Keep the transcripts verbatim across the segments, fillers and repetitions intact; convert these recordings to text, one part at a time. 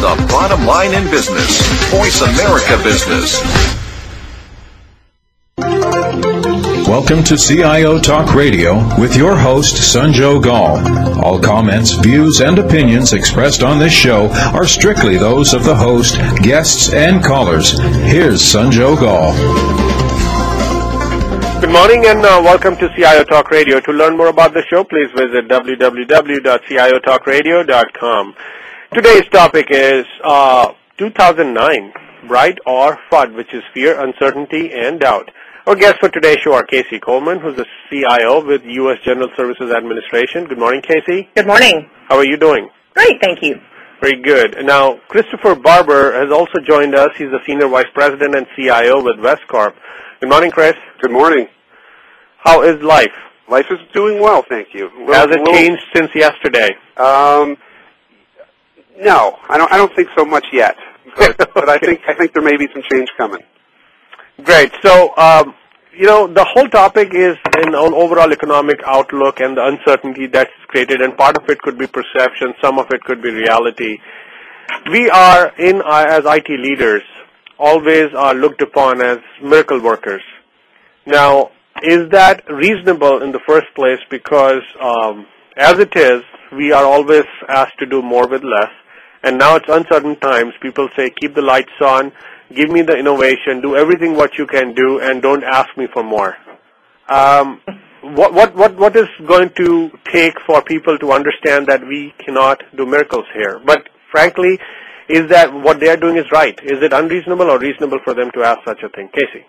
the bottom line in business. Voice America Business. Welcome to C I O Talk Radio with your host, Sanjog Gall. All comments, views, and opinions expressed on this show are strictly those of the host, guests, and callers. Here's Sanjog Gall. Good morning and uh, welcome to C I O Talk Radio. To learn more about the show, please visit w w w dot c i o talk radio dot com. Today's topic is uh, two thousand nine, Bright or FUD, which is fear, uncertainty, and doubt. Our guests for today's show are Casey Coleman, who's the C I O with U S General Services Administration. Good morning, Casey. Good morning. How are you doing? Great, thank you. Very good. Now, Christopher Barber has also joined us. He's the Senior Vice President and C I O with Westcorp. Good morning, Chris. Good morning. How is life? Life is doing well, thank you. Little, Has it little, changed since yesterday? Um, no, I don't. I don't think so much yet. But, okay. but I think I think there may be some change coming. Great. So, um, you know, the whole topic is an overall economic outlook and the uncertainty that's created, and part of it could be perception, some of it could be reality. We are, in uh, as I T leaders, always are looked upon as miracle workers. Now, is that reasonable in the first place? Because um, as it is, we are always asked to do more with less, and now it's uncertain times. People say, keep the lights on, give me the innovation, do everything what you can do, and don't ask me for more. Um, what, what, what, what is going to take for people to understand that we cannot do miracles here? But frankly, is that what they are doing is right? Is it unreasonable or reasonable for them to ask such a thing? Casey?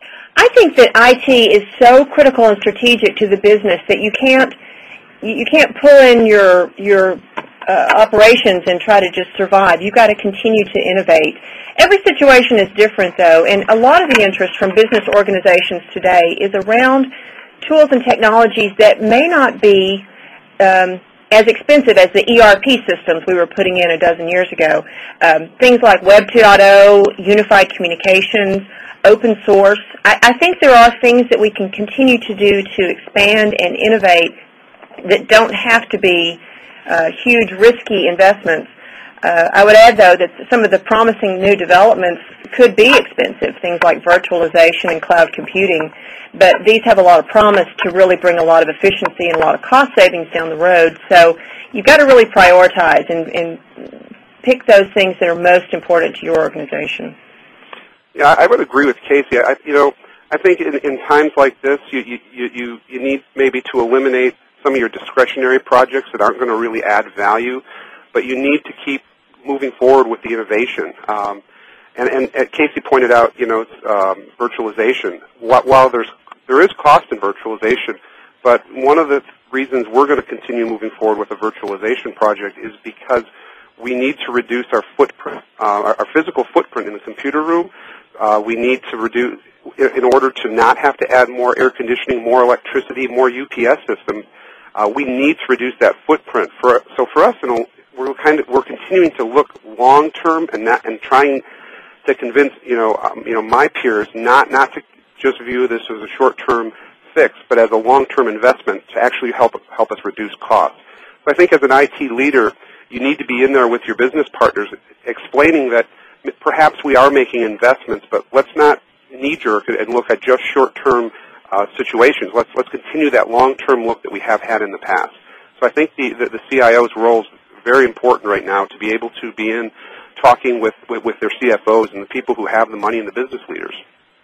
I think that I T is so critical and strategic to the business that you can't you can't pull in your your uh, operations and try to just survive. You've got to continue to innovate. Every situation is different, though, and a lot of the interest from business organizations today is around tools and technologies that may not be um, as expensive as the E R P systems we were putting in a dozen years ago. Um, things like Web two point oh, unified communications, open source. I, I think there are things that we can continue to do to expand and innovate that don't have to be uh, huge, risky investments. Uh, I would add, though, that some of the promising new developments could be expensive, things like virtualization and cloud computing, but these have a lot of promise to really bring a lot of efficiency and a lot of cost savings down the road. So you've got to really prioritize and, and pick those things that are most important to your organization. Yeah, I would agree with Casey. I, you know, I think in, in times like this, you, you, you, you need maybe to eliminate some of your discretionary projects that aren't going to really add value, but you need to keep moving forward with the innovation. Um, and, and, and Casey pointed out, you know, um, virtualization. While there's there is cost in virtualization, but one of the reasons we're going to continue moving forward with a virtualization project is because we need to reduce our footprint, uh, our, our physical footprint in the computer room. Uh, we need to reduce, in order to not have to add more air conditioning, more electricity, more U P S systems, uh, we need to reduce that footprint. For, so for us, you know, we're kind of, we're continuing to look long term and not, and trying to convince, you know, um, you know, my peers not, not to just view this as a short term fix, but as a long term investment to actually help, help us reduce costs. So I think as an I T leader, you need to be in there with your business partners explaining that perhaps we are making investments, but let's not knee-jerk and look at just short-term uh, situations. Let's let's continue that long-term look that we have had in the past. So I think the, the, the C I O's role is very important right now to be able to be in talking with, with, with their C F Os and the people who have the money and the business leaders.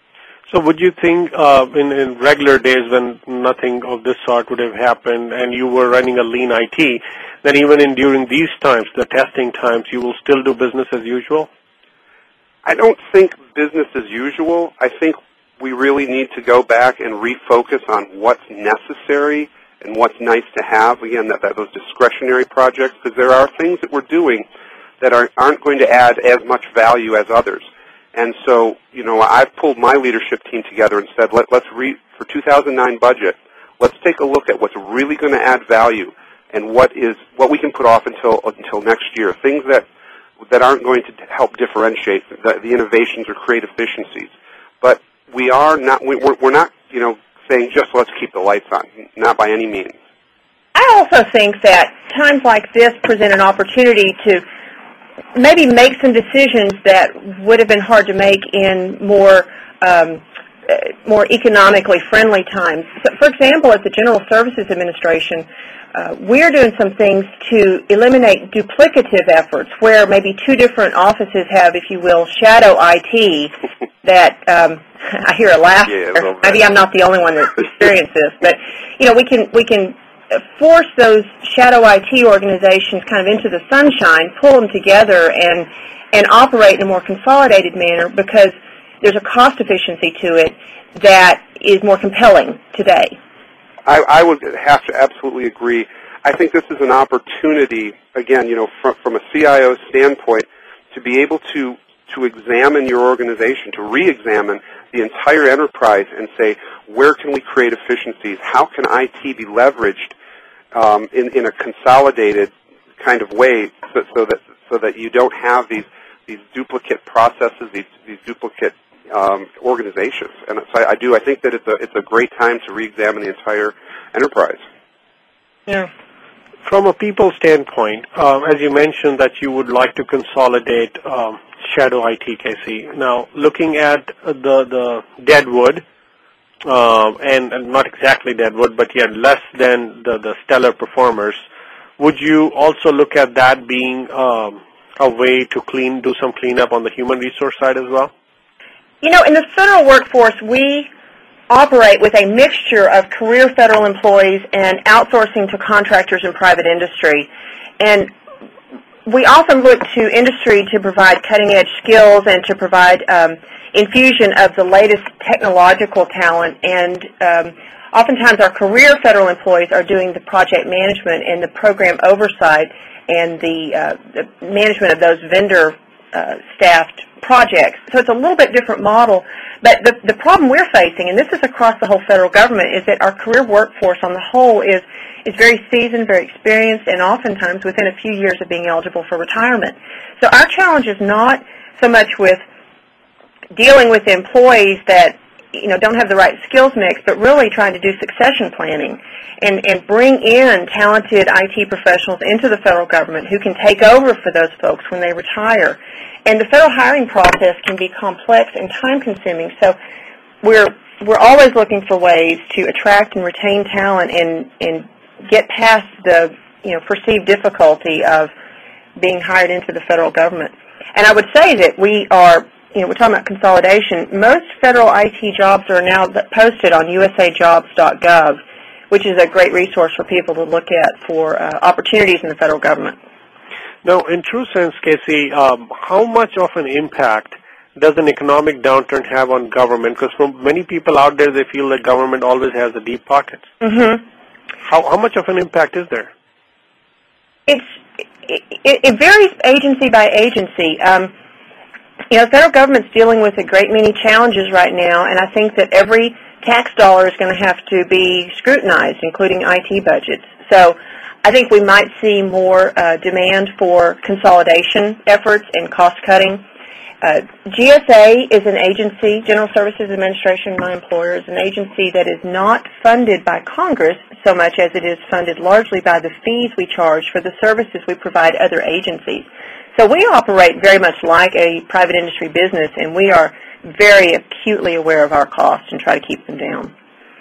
So would you think uh, in, in regular days when nothing of this sort would have happened and you were running a lean I T, that even in during these times, the testing times, you will still do business as usual? I don't think business as usual. I think we really need to go back and refocus on what's necessary and what's nice to have. Again, that, that those discretionary projects, because there are things that we're doing that are, aren't going to add as much value as others. And so, you know, I've pulled my leadership team together and said, Let, let's re, for two thousand nine budget, let's take a look at what's really going to add value and what is what we can put off until until next year. Things that that aren't going to help differentiate the, the innovations or create efficiencies. But we are not, we're, we're not, you know, saying just let's keep the lights on, not by any means. I also think that times like this present an opportunity to maybe make some decisions that would have been hard to make in more um, more economically friendly times. So, for example, at the General Services Administration, uh, we're doing some things to eliminate duplicative efforts where maybe two different offices have, if you will, shadow I T that um, I hear a laugh. Yeah, maybe I'm not the only one that's experienced this, but you know, we can we can force those shadow I T organizations kind of into the sunshine, pull them together, and and operate in a more consolidated manner because there's a cost efficiency to it that is more compelling today. I, I would have to absolutely agree. I think this is an opportunity, again, you know, from, from a C I O standpoint, to be able to to examine your organization, to re-examine the entire enterprise and say, where can we create efficiencies? How can I T be leveraged um, in, in a consolidated kind of way so, so that so that you don't have these these duplicate processes, these, these duplicate um, organizations? And so I, I do. I think that it's a it's a great time to re-examine the entire enterprise. Yeah. From a people standpoint, um, as you mentioned that you would like to consolidate um, shadow I T, Casey. Now, looking at the the deadwood, uh, and, and not exactly deadwood, but yet less than the, the stellar performers, would you also look at that being um, a way to clean, do some cleanup on the human resource side as well? You know, in the federal workforce, we operate with a mixture of career federal employees and outsourcing to contractors in private industry. And we often look to industry to provide cutting-edge skills and to provide um, infusion of the latest technological talent. And um, oftentimes our career federal employees are doing the project management and the program oversight and the, uh, the management of those vendor uh, staffed projects. So it's a little bit different model. But the, the problem we're facing, and this is across the whole federal government, is that our career workforce on the whole is, is very seasoned, very experienced, and oftentimes within a few years of being eligible for retirement. So our challenge is not so much with dealing with employees that you know don't have the right skills mix, but really trying to do succession planning and, and bring in talented I T professionals into the federal government who can take over for those folks when they retire. And the federal hiring process can be complex and time-consuming, so we're we're always looking for ways to attract and retain talent and and get past the you know perceived difficulty of being hired into the federal government. And I would say that we are you know we're talking about consolidation. Most federal I T jobs are now posted on U S A jobs dot gov, which is a great resource for people to look at for uh, opportunities in the federal government. Now, in true sense, Casey, um, how much of an impact does an economic downturn have on government? Because for many people out there, they feel that government always has the deep pockets. Mm-hmm. How, how much of an impact is there? It's it, it varies agency by agency. Um, you know, the federal government's dealing with a great many challenges right now, and I think that every tax dollar is going to have to be scrutinized, including I T budgets. So I think we might see more uh, demand for consolidation efforts and cost-cutting. Uh, G S A is an agency, General Services Administration, my employer, is an agency that is not funded by Congress so much as it is funded largely by the fees we charge for the services we provide other agencies. So we operate very much like a private industry business, and we are very acutely aware of our costs and try to keep them down.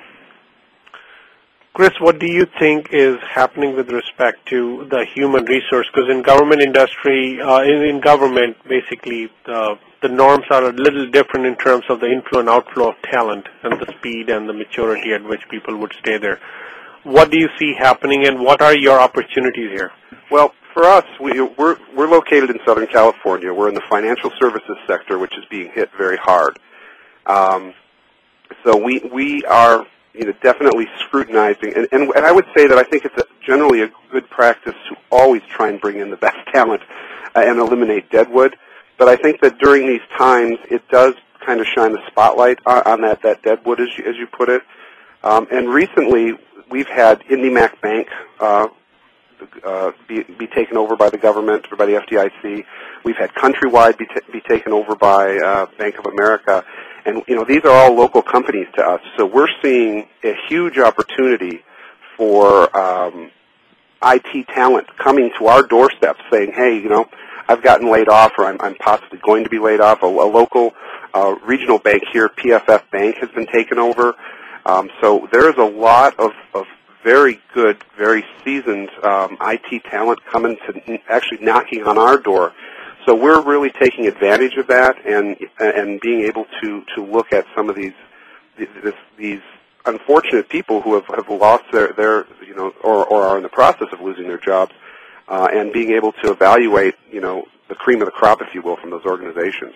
Chris, what do you think is happening with respect to the human resource? Because in government industry, uh, in, in government, basically, the, the norms are a little different in terms of the inflow and outflow of talent and the speed and the maturity at which people would stay there. What do you see happening, and what are your opportunities here? Well, for us, we, we're, we're located in Southern California. We're in the financial services sector, which is being hit very hard. Um, so we we are... you know, definitely scrutinizing, and, and, and I would say that I think it's a, generally a good practice to always try and bring in the best talent uh, and eliminate deadwood. But I think that during these times, it does kind of shine the spotlight on, on that, that deadwood, as you, as you put it. Um, and recently, we've had IndyMac Bank uh, uh, be, be taken over by the government, or by the F D I C. We've had Countrywide be, t- be taken over by uh, Bank of America. And, you know, these are all local companies to us, so we're seeing a huge opportunity for um, I T talent coming to our doorstep saying, hey, you know, I've gotten laid off, or I'm, I'm possibly going to be laid off. A, a local uh, regional bank here, P F F Bank, has been taken over. Um, so there is a lot of, of very good, very seasoned um, I T talent coming to actually knocking on our door. So we're really taking advantage of that and and being able to, to look at some of these this, these unfortunate people who have, have lost their, their you know or, or are in the process of losing their jobs, uh, and being able to evaluate you know the cream of the crop, if you will, from those organizations.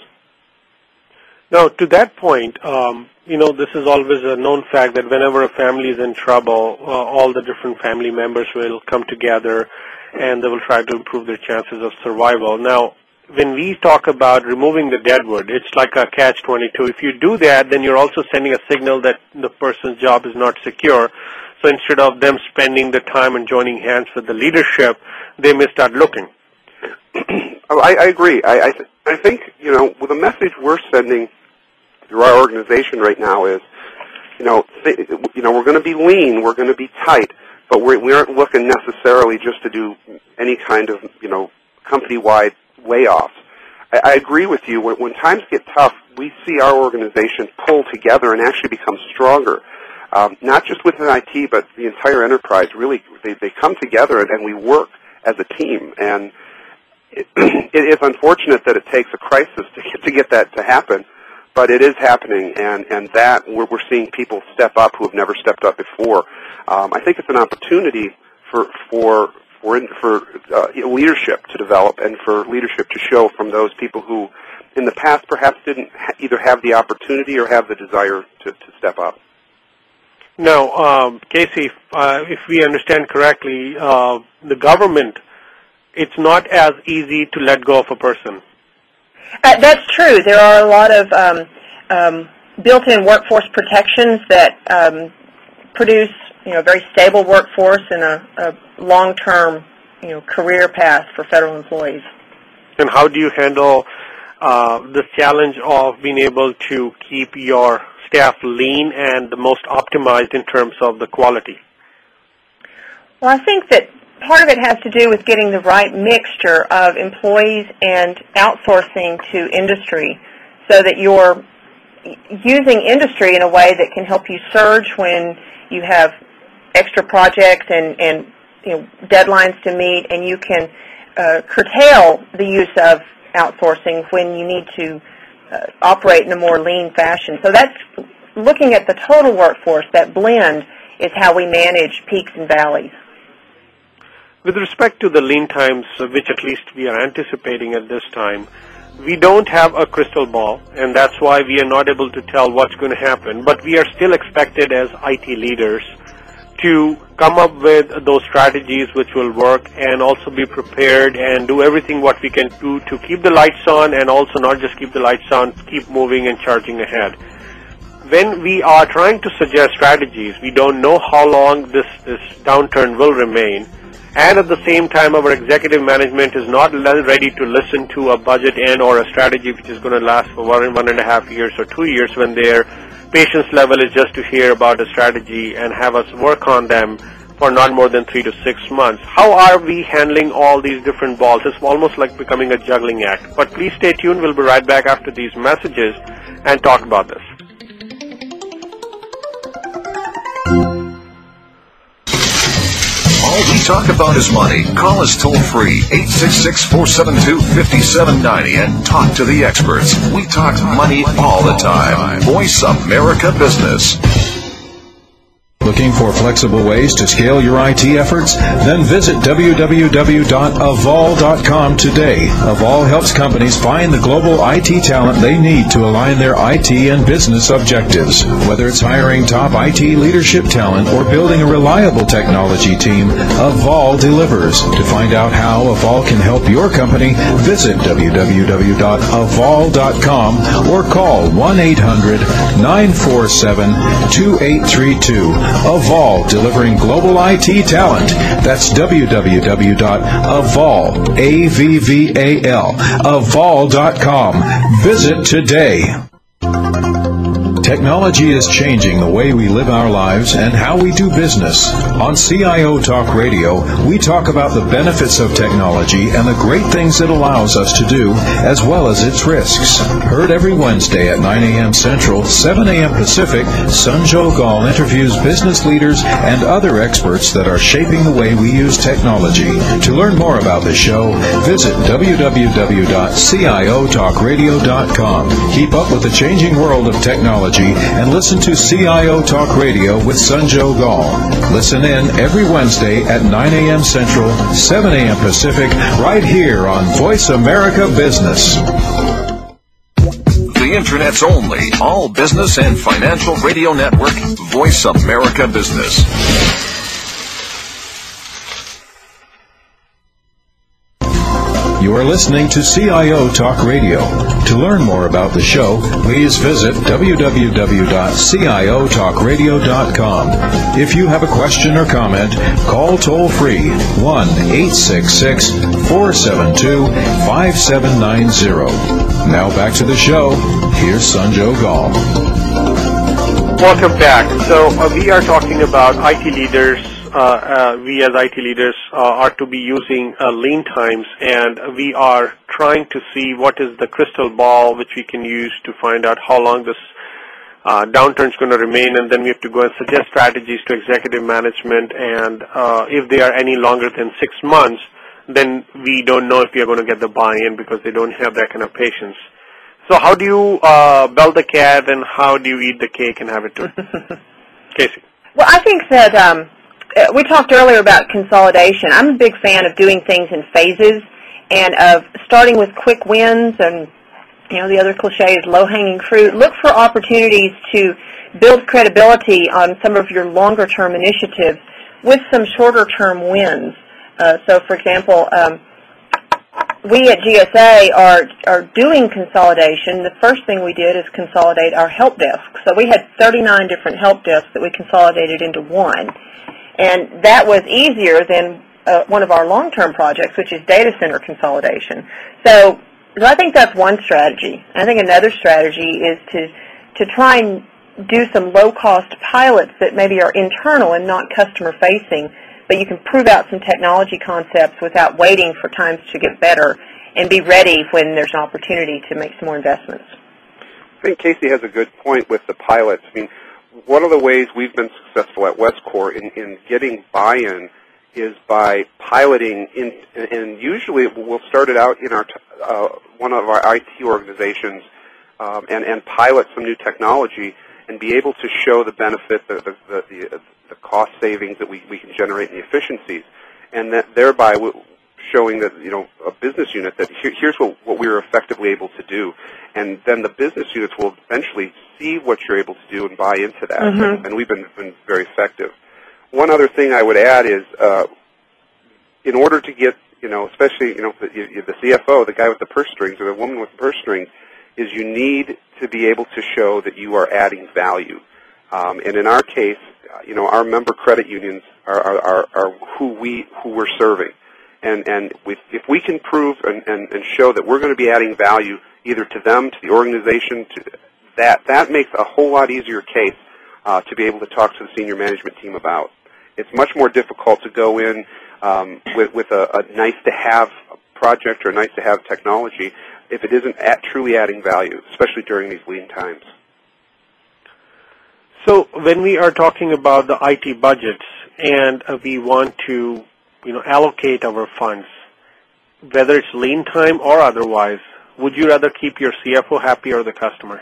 Now, to that point, um, you know, this is always a known fact that whenever a family is in trouble, uh, all the different family members will come together and they will try to improve their chances of survival. Now, when we talk about removing the deadwood, it's like a catch twenty-two. If you do that, then you're also sending a signal that the person's job is not secure. So instead of them spending the time and joining hands with the leadership, they may start looking. oh, I, I agree. I I, th- I think, you know, well, the message we're sending through our organization right now is, you know, th- you know, we're going to be lean, we're going to be tight, but we're, we aren't looking necessarily just to do any kind of, you know, company-wide layoffs. I, I agree with you. When, when times get tough, we see our organization pull together and actually become stronger. Um, not just within I T, but the entire enterprise. Really, they, they come together and, and we work as a team. And it, it is unfortunate that it takes a crisis to get, to get that to happen, but it is happening, and, and that we're, we're seeing people step up who have never stepped up before. Um, I think it's an opportunity for for for, for uh, leadership to develop and for leadership to show from those people who in the past perhaps didn't ha- either have the opportunity or have the desire to, to step up. Now, um, Casey, uh, if we understand correctly, uh, the government, it's not as easy to let go of a person. Uh, that's true. There are a lot of um, um, built-in workforce protections that um, produce, you know, a very stable workforce and a, a long-term, you know, career path for federal employees. And how do you handle uh, the challenge of being able to keep your staff lean and the most optimized in terms of the quality? Well, I think that part of it has to do with getting the right mixture of employees and outsourcing to industry so that you're using industry in a way that can help you surge when you have extra projects and, and you know, deadlines to meet, and you can uh, curtail the use of outsourcing when you need to uh, operate in a more lean fashion. So that's looking at the total workforce. That blend is how we manage peaks and valleys. With respect to the lean times, which at least we are anticipating at this time, we don't have a crystal ball, and that's why we are not able to tell what's going to happen. But we are still expected as I T leaders to come up with those strategies which will work and also be prepared and do everything what we can do to keep the lights on, and also not just keep the lights on, keep moving and charging ahead. When we are trying to suggest strategies, we don't know how long this, this downturn will remain. And at the same time, our executive management is not ready to listen to a budget and or a strategy which is going to last for one, one and a half years or two years when their patience level is just to hear about a strategy and have us work on them for not more than three to six months. How are we handling all these different balls? It's almost like becoming a juggling act. But please stay tuned. We'll be right back after these messages and talk about this. All we talk about is money. Call us toll free, eight six six, four seven two, five seven nine zero, and talk to the experts. We talk money all the time. Voice America Business. Looking for flexible ways to scale your I T efforts? Then visit w w w dot avol dot com today. Avol helps companies find the global I T talent they need to align their I T and business objectives. Whether it's hiring top I T leadership talent or building a reliable technology team, Avol delivers. To find out how Avol can help your company, visit w w w dot avol dot com or call one eight hundred, nine four seven, two eight three two. Avol, delivering global I T talent. That's w w w dot avol, A V V A L, avol dot com. Visit today. Technology is changing the way we live our lives and how we do business. On C I O Talk Radio, we talk about the benefits of technology and the great things it allows us to do, as well as its risks. Heard every Wednesday at nine a.m. Central, seven a.m. Pacific, Sanjog Aul interviews business leaders and other experts that are shaping the way we use technology. To learn more about the show, visit w w w dot c i o talk radio dot com. Keep up with the changing world of technology and listen to C I O Talk Radio with Sanjog Aul. Listen in every Wednesday at nine a.m. Central, seven a.m. Pacific, right here on Voice America Business. The Internet's only all business and financial radio network, Voice America Business. You are listening to C I O Talk Radio. To learn more about the show, please visit w w w dot c i o talk radio dot com. If you have a question or comment, call toll-free one eight six six, four seven two, five seven nine zero. Now back to the show. Here's Sanjog Aul. Welcome back. So uh, we are talking about I T leaders. Uh, uh, we as I T leaders uh, are to be using uh, lean times, and we are trying to see what is the crystal ball which we can use to find out how long this uh, downturn is going to remain, and then we have to go and suggest strategies to executive management, and uh, if they are any longer than six months, then we don't know if we are going to get the buy-in because they don't have that kind of patience. So how do you uh, bell the cat, and how do you eat the cake and have it too? Casey. Well, I think that um, we talked earlier about consolidation. I'm a big fan of doing things in phases and of starting with quick wins, and, you know, the other cliche is low-hanging fruit. Look for opportunities to build credibility on some of your longer-term initiatives with some shorter-term wins. Uh, so, for example, um, we at G S A are are doing consolidation. The first thing we did is consolidate our help desk. So we had thirty-nine different help desks that we consolidated into one. And that was easier than uh, one of our long-term projects, which is data center consolidation. So, so I think that's one strategy. I think another strategy is to to try and do some low-cost pilots that maybe are internal and not customer-facing, but you can prove out some technology concepts without waiting for times to get better and be ready when there's an opportunity to make some more investments. I think Casey has a good point with the pilots. I mean, one of the ways we've been successful at Westcor in, in getting buy-in is by piloting, in, and usually we'll start it out in our uh, one of our I T organizations um, and, and pilot some new technology and be able to show the benefit, the, the, the, the, the cost savings that we, we can generate and the efficiencies, and that thereby showing that, you know, a business unit that here, here's what, what we were effectively able to do. And then the business units will eventually see what you're able to do and buy into that. Mm-hmm. And, and we've been, been very effective. One other thing I would add is, uh, in order to get, you know, especially, you know, the, the C F O, the guy with the purse strings or the woman with the purse strings, is you need to be able to show that you are adding value. Um, and in our case, you know, our member credit unions are, are, are, are who we who we're serving. And, and we, if we can prove and, and, and show that we're going to be adding value either to them, to the organization, to that, that makes a whole lot easier case uh, to be able to talk to the senior management team about. It's much more difficult to go in um, with, with a, a nice-to-have project or a nice-to-have technology if it isn't at truly adding value, especially during these lean times. So when we are talking about the I T budgets and uh, we want to, you know, allocate our funds, whether it's lean time or otherwise, would you rather keep your C F O happy or the customer?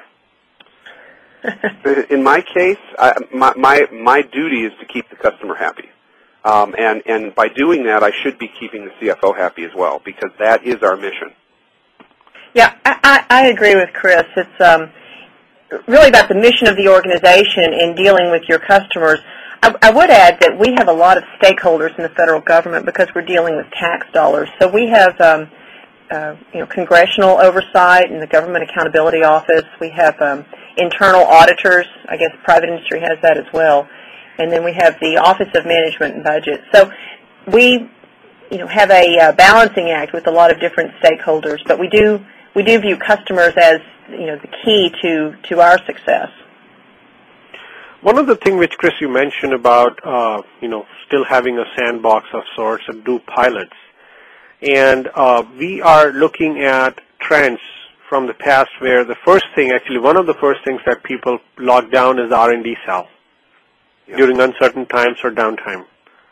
In my case, I, my, my my duty is to keep the customer happy, um, and and by doing that, I should be keeping the C F O happy as well, because that is our mission. Yeah, I, I agree with Chris. It's um, really about the mission of the organization in dealing with your customers. I, I would add that we have a lot of stakeholders in the federal government because we're dealing with tax dollars. So we have um, uh, you know, congressional oversight in the Government Accountability Office. We have um, internal auditors. I guess private industry has that as well. And then we have the Office of Management and Budget. So we, you know, have a uh, balancing act with a lot of different stakeholders, but we do we do view customers as, you know, the key to, to our success. One of the things which, Chris, you mentioned about, uh, you know, still having a sandbox of sorts and do pilots. And uh, we are looking at trends from the past where the first thing, actually one of the first things that people lock down is the R and D cell yeah. during uncertain times or downtime.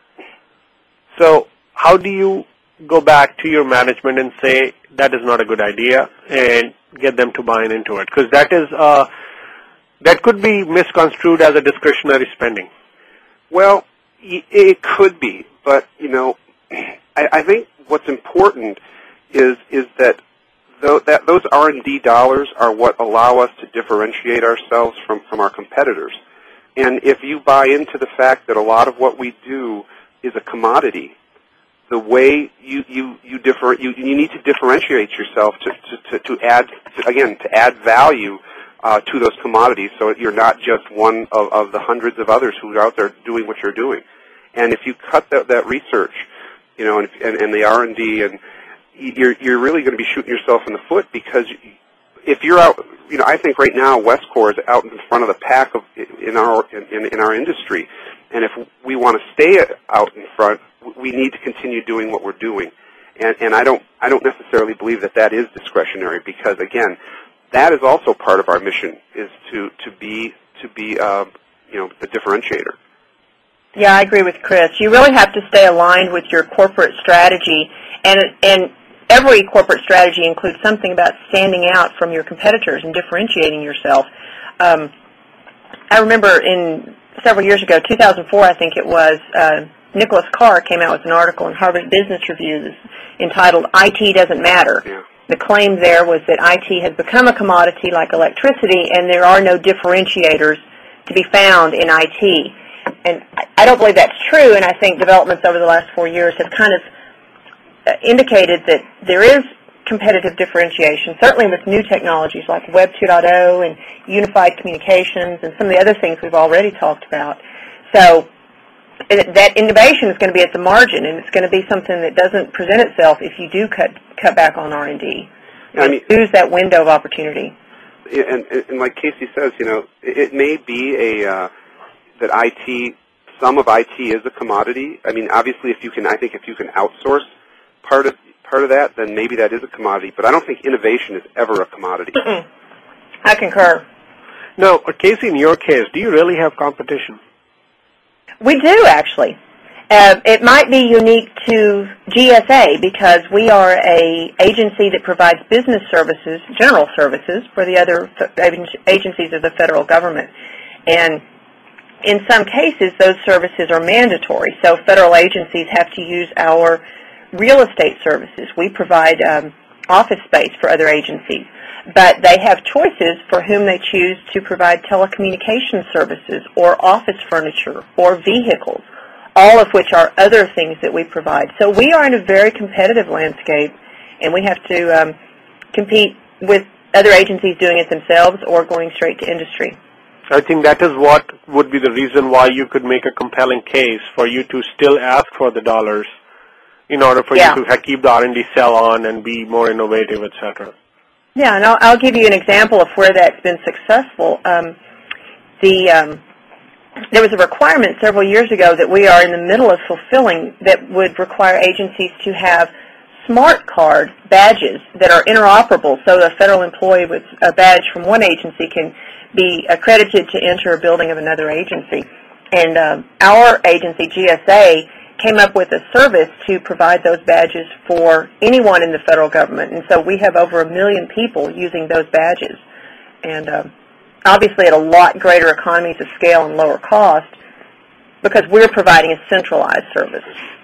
So how do you go back to your management and say that is not a good idea and get them to buy into it? Because that is uh, that could be misconstrued as a discretionary spending. Well, it could be, but you know, I, I think what's important is is that, th- that those R and D dollars are what allow us to differentiate ourselves from, from our competitors. And if you buy into the fact that a lot of what we do is a commodity, the way you you you differ you, you need to differentiate yourself to to, to, to add to, again to add value uh, to those commodities, so you're not just one of, of the hundreds of others who are out there doing what you're doing. And if you cut that, that research, you know, and, and, and the R and D, and you're you're really going to be shooting yourself in the foot, because if you're out, you know, I think right now Westcor is out in front of the pack of in our in, in our industry, and if we want to stay out in front, we need to continue doing what we're doing. And, and I don't I don't necessarily believe that that is discretionary, because again, that is also part of our mission, is to to be to be uh, you know, the differentiator. Yeah, I agree with Chris. You really have to stay aligned with your corporate strategy, and and every corporate strategy includes something about standing out from your competitors and differentiating yourself. Um, I remember in several years ago, two thousand four, I think it was, uh, Nicholas Carr came out with an article in Harvard Business Review entitled "I T Doesn't Matter." Yeah. The claim there was that I T has become a commodity like electricity, and there are no differentiators to be found in I T. And I don't believe that's true, and I think developments over the last four years have kind of indicated that there is competitive differentiation, certainly with new technologies like Web two point oh and unified communications and some of the other things we've already talked about. So that innovation is going to be at the margin, and it's going to be something that doesn't present itself if you do cut cut back on R and D. I mean, lose that window of opportunity. And, and, and like Casey says, you know, it may be a uh, that I T, some of I T is a commodity. I mean, obviously, if you can, I think if you can outsource part of part of that, then maybe that is a commodity. But I don't think innovation is ever a commodity. Mm-mm. I concur. Now, Casey, in your case, do you really have competition? We do, actually. Uh, it might be unique to G S A because we are a agency that provides business services, general services, for the other agencies of the federal government. And in some cases, those services are mandatory. So federal agencies have to use our real estate services. We provide um, office space for other agencies. But they have choices for whom they choose to provide telecommunications services or office furniture or vehicles, all of which are other things that we provide. So we are in a very competitive landscape, and we have to um, compete with other agencies doing it themselves or going straight to industry. I think that is what would be the reason why you could make a compelling case for you to still ask for the dollars in order for yeah. you to keep the R and D cell on and be more innovative, et cetera. Yeah, and I'll, I'll give you an example of where that's been successful. Um, the um, there was a requirement several years ago that we are in the middle of fulfilling that would require agencies to have smart card badges that are interoperable, so a federal employee with a badge from one agency can be accredited to enter a building of another agency. And uh, our agency, G S A, came up with a service to provide those badges for anyone in the federal government. And so we have over a million people using those badges. And uh, obviously at a lot greater economies of scale and lower cost because we're providing a centralized service.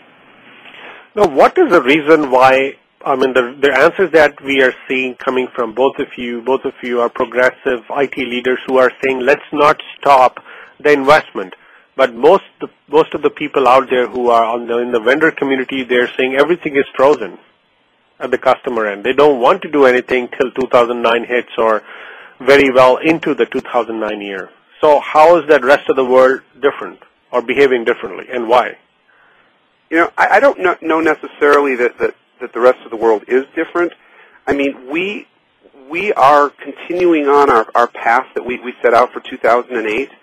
Now, what is the reason why, I mean, the, the answers that we are seeing coming from both of you, both of you are progressive I T leaders who are saying, let's not stop the investment. But most most of the people out there who are on the, in the vendor community, they're saying everything is frozen at the customer end. They don't want to do anything till two thousand nine hits or very well into the two thousand nine year. So how is that rest of the world different or behaving differently, and why? You know, I, I don't know, know necessarily that, that, that the rest of the world is different. I mean, we we are continuing on our, our path that we, we set out for two thousand eight.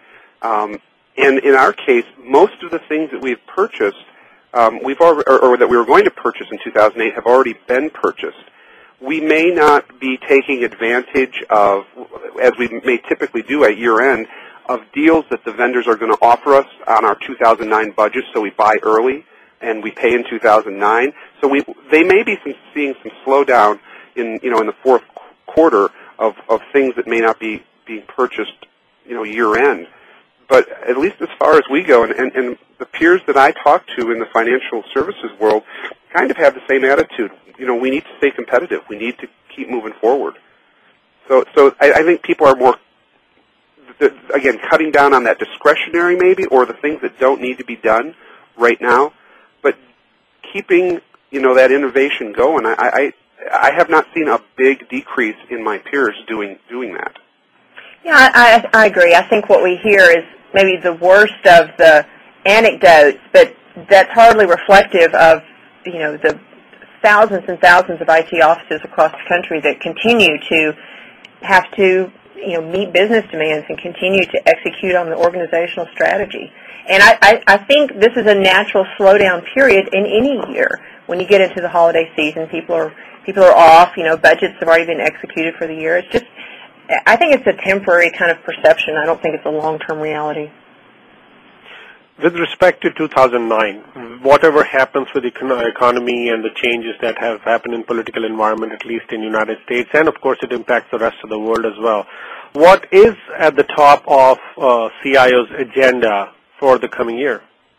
Um, and in our case, most of the things that we've purchased, um, we've already, or, or that we were going to purchase in two thousand eight, have already been purchased. We may not be taking advantage of, as we may typically do at year-end, of deals that the vendors are going to offer us on our two thousand nine budget, so we buy early and we pay in two thousand nine. So we, they may be some, seeing some slowdown in, you know, in the fourth quarter of, of things that may not be being purchased, you know, year-end. But at least as far as we go, and, and, and the peers that I talk to in the financial services world kind of have the same attitude. You know, we need to stay competitive. We need to keep moving forward. So, so I, I think people are more, again, cutting down on that discretionary maybe, or the things that don't need to be done right now, but keeping, you know, that innovation going. I, I, I have not seen a big decrease in my peers doing doing that. Yeah, I, I agree. I think what we hear is maybe the worst of the anecdotes, but that's hardly reflective of, you know, the thousands and thousands of I T offices across the country that continue to have to, you know, meet business demands and continue to execute on the organizational strategy. And I, I, I think this is a natural slowdown period in any year. When you get into the holiday season, people are people are off. You know, budgets have already been executed for the year. It's just, I think it's a temporary kind of perception. I don't think it's a long-term reality. With respect to two thousand nine, whatever happens with the economy and the changes that have happened in political environment, at least in the United States, and of course it impacts the rest of the world as well, what is at the top of uh, C I O's agenda for the coming year?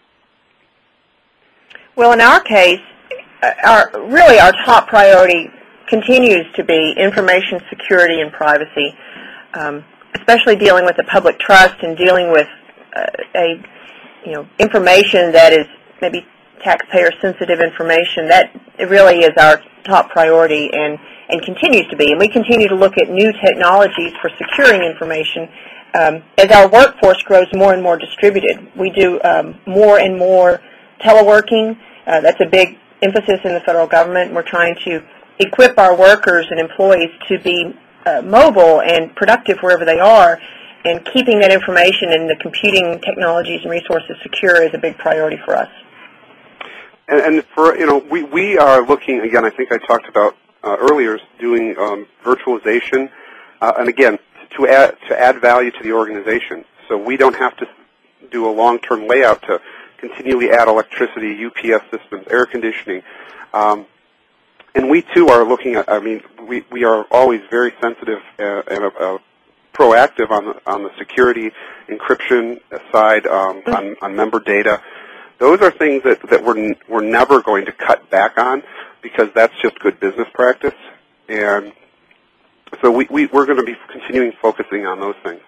Well, in our case, our really our top priority continues to be information security and privacy, um, especially dealing with the public trust and dealing with uh, a you know, information that is maybe taxpayer-sensitive information. That really is our top priority and, and continues to be. And we continue to look at new technologies for securing information. Um, as our workforce grows more and more distributed, we do um, more and more teleworking. Uh, that's a big emphasis in the federal government. We're trying to equip our workers and employees to be uh, mobile and productive wherever they are. And keeping that information and the computing technologies and resources secure is a big priority for us. And, and for, you know, we, we are looking, again, I think I talked about uh, earlier, doing um, virtualization, uh, and again, to add, to add value to the organization. So we don't have to do a long-term layout to continually add electricity, U P S systems, air conditioning. Um, and we, too, are looking at, I mean, we, we are always very sensitive uh, and uh, proactive on the, on the security encryption side, um, on, on member data. Those are things that, that we're, n- we're never going to cut back on because that's just good business practice. And so we, we, we're going to be continuing focusing on those things.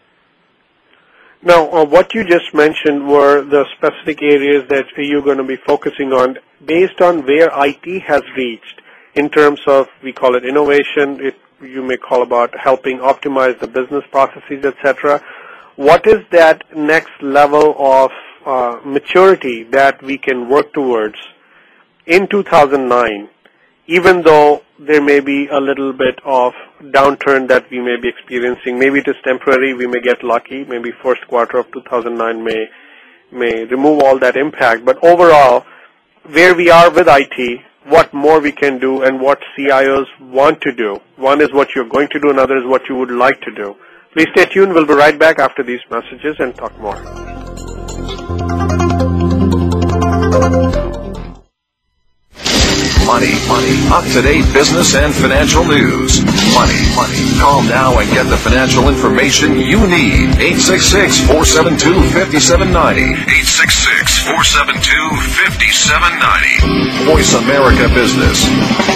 Now, uh, what you just mentioned were the specific areas that you're going to be focusing on based on where I T has reached in terms of, we call it innovation, it you may call about helping optimize the business processes, et cetera. What is that next level of uh, maturity that we can work towards in two thousand nine, even though there may be a little bit of downturn that we may be experiencing? Maybe it is temporary. We may get lucky. Maybe first quarter of two thousand nine may may remove all that impact. But overall, where we are with I T, what more we can do, and what C I Os want to do. One is what you're going to do, another is what you would like to do. Please stay tuned. We'll be right back after these messages and talk more. Money, money, up-to-date business and financial news. Money, money. Call now and get the financial information you need. eight six six, four seven two, five seven nine zero. eight six six, four seven two, five seven nine zero. Voice America Business.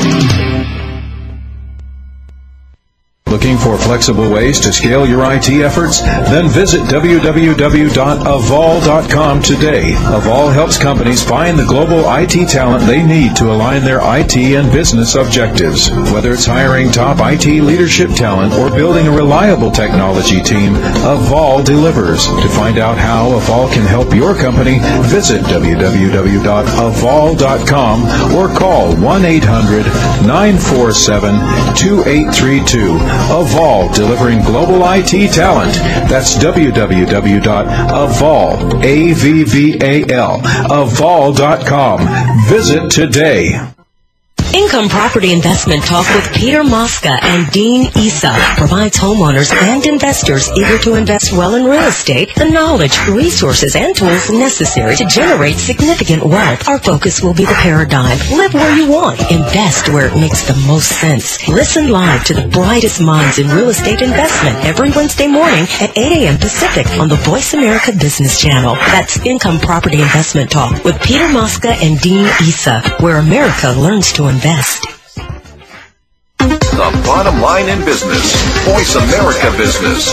Looking for flexible ways to scale your I T efforts? Then visit w w w dot avol dot com today. Avol helps companies find the global I T talent they need to align their I T and business objectives. Whether it's hiring top I T leadership talent or building a reliable technology team, Avol delivers. To find out how Avol can help your company, visit w w w dot avol dot com or call one eight hundred, nine four seven, two eight three two. Avol, delivering global I T talent. That's w w w dot avol, A V V A L, avol dot com. Visit today. Income Property Investment Talk with Peter Mosca and Dean Issa provides homeowners and investors eager to invest well in real estate the knowledge, resources, and tools necessary to generate significant wealth. Our focus will be the paradigm. Live where you want. Invest where it makes the most sense. Listen live to the brightest minds in real estate investment every Wednesday morning at eight a.m. Pacific on the Voice America Business Channel. That's Income Property Investment Talk with Peter Mosca and Dean Issa, where America learns to invest. The bottom line in business. Voice America Business.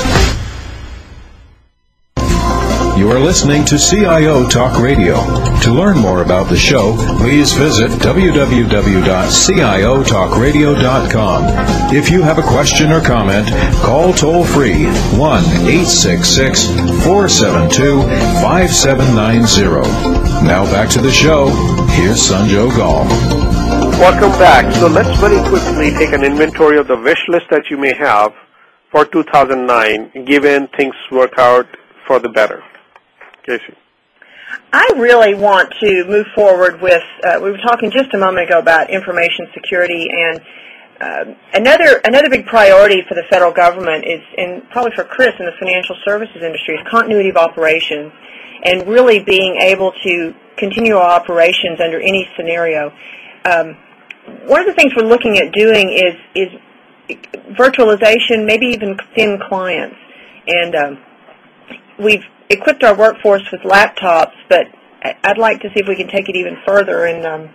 You are listening to C I O Talk Radio. To learn more about the show, please visit w w w dot c i o talk radio dot com. If you have a question or comment, call toll-free one eight six six, four seven two, five seven nine zero. Now back to the show. Here's Sanjog Aul. Welcome back. So let's very quickly take an inventory of the wish list that you may have for two thousand nine, given things work out for the better. Casey. I really want to move forward with, uh, we were talking just a moment ago about information security, and uh, another another big priority for the federal government is, and probably for Chris in the financial services industry, is continuity of operations and really being able to continue our operations under any scenario. Um, one of the things we're looking at doing is, is virtualization, maybe even thin clients. And um, we've equipped our workforce with laptops, but I'd like to see if we can take it even further and um,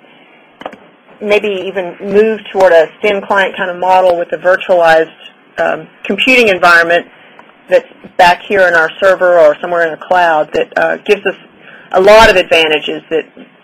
maybe even move toward a thin client kind of model with a virtualized um, computing environment that's back here in our server or somewhere in the cloud that uh, gives us a lot of advantages that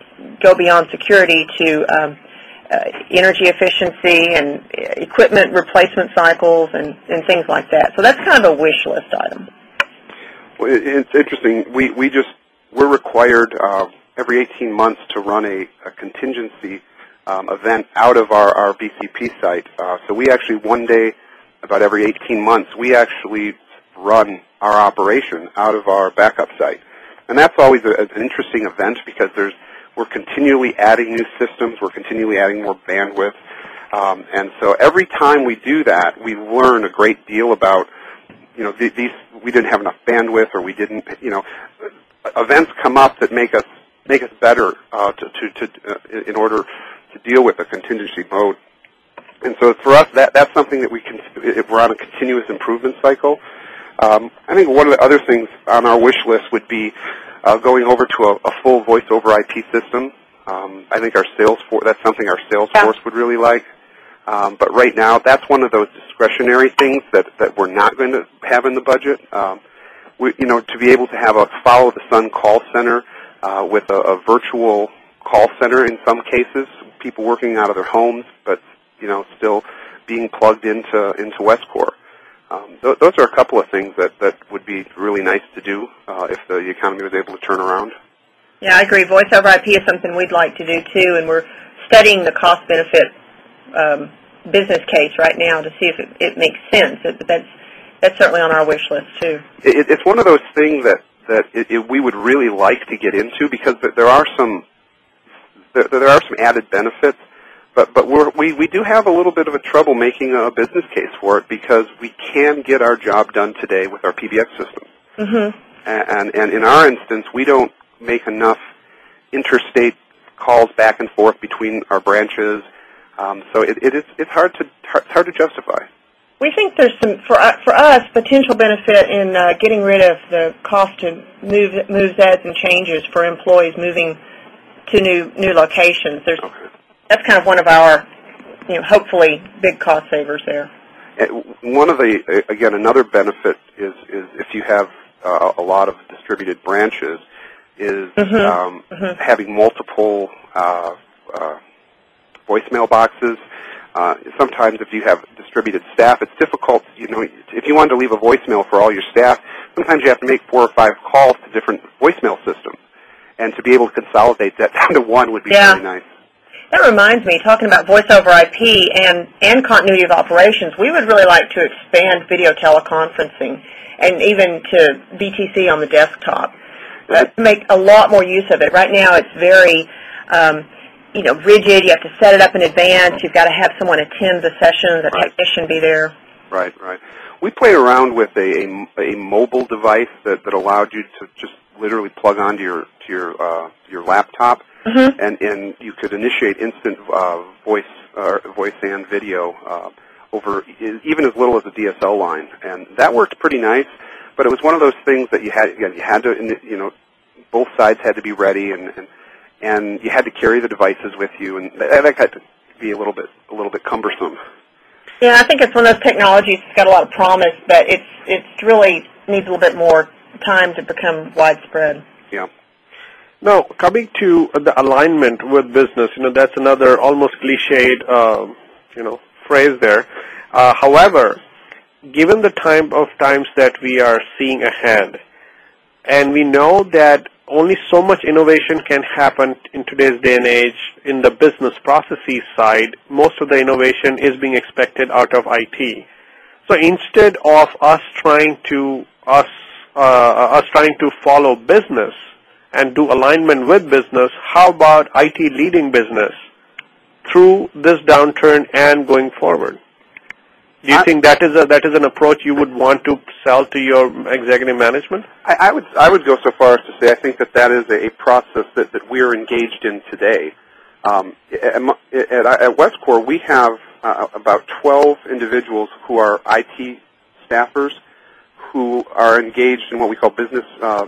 go beyond security to um, uh, energy efficiency and equipment replacement cycles and, and things like that. So that's kind of a wish list item. Well, it's interesting. We we just we're required uh, every eighteen months to run a, a contingency um, event out of our, our B C P site. Uh, so we actually one day, about every eighteen months, we actually run our operation out of our backup site, and that's always a, an interesting event because there's we're continually adding new systems, we're continually adding more bandwidth, um, and so every time we do that, we learn a great deal about. You know, these we didn't have enough bandwidth, or we didn't. You know, events come up that make us make us better uh, to, to, to uh, in order to deal with a contingency mode. And so for us, that that's something that we can. If we're on a continuous improvement cycle, um, I think one of the other things on our wish list would be uh, going over to a, a full voice over I P system. Um, I think our sales force. That's something our sales yeah. force would really like. Um, but right now, that's one of those discretionary things that, that we're not going to have in the budget. Um, we, you know, to be able to have a follow-the-sun call center uh, with a, a virtual call center in some cases, people working out of their homes, but you know, still being plugged into into Westcor. Um, th- those are a couple of things that, that would be really nice to do uh, if the economy was able to turn around. Yeah, I agree. Voice over I P is something we'd like to do too, and we're studying the cost-benefit Um, business case right now to see if it, it makes sense. It, that's that's certainly on our wish list too. It, it's one of those things that that it, it, we would really like to get into because there are some there, there are some added benefits, but but we're, we we do have a little bit of a trouble making a business case for it because we can get our job done today with our P B X system, mm-hmm. and and in our instance we don't make enough interstate calls back and forth between our branches. Um, so it, it is, it's hard to it's hard to justify. We think there's some, for, uh, for us, potential benefit in uh, getting rid of the cost to move moves, adds, and changes for employees moving to new new locations. There's Okay. That's kind of one of our, you know, hopefully big cost savers there. One of the, again, another benefit is, is if you have uh, a lot of distributed branches, is mm-hmm. Um, mm-hmm. having multiple uh, uh, voicemail boxes. Uh, sometimes if you have distributed staff, it's difficult. You know, if you wanted to leave a voicemail for all your staff, sometimes you have to make four or five calls to different voicemail systems. And to be able to consolidate that down to one would be yeah. really nice. That reminds me, talking about voice over I P and, and continuity of operations, we would really like to expand video teleconferencing and even to V T C on the desktop. Uh, make a lot more use of it. Right now it's very um, you know, rigid. You have to set it up in advance. You've got to have someone attend the session, the right. technician be there. Right, right. We played around with a, a, a mobile device that, that allowed you to just literally plug onto your to your uh, your laptop, mm-hmm. and, and you could initiate instant uh, voice uh, voice and video uh, over even as little as a D S L line, and that worked pretty nice. But it was one of those things that you had you had to you know both sides had to be ready, and and, and you had to carry the devices with you, and that, that had to be a little bit a little bit cumbersome. Yeah, I think it's one of those technologies that's got a lot of promise, but it's it's really needs a little bit more time to become widespread. Yeah. Now, coming to the alignment with business, you know, that's another almost cliched, uh, you know, phrase there. Uh, however, given the type of times that we are seeing ahead, and we know that only so much innovation can happen in today's day and age in the business processes side, most of the innovation is being expected out of I T. So instead of us trying to us uh, us trying to follow business and do alignment with business, how about I T leading business through this downturn and going forward? Do you I, think that is a that is an approach you would want to sell to your executive management? I, I would I would go so far as to say I think that that is a process that, that we are engaged in today. Um, at, at, at Westcor, we have uh, about twelve individuals who are I T staffers who are engaged in what we call business uh,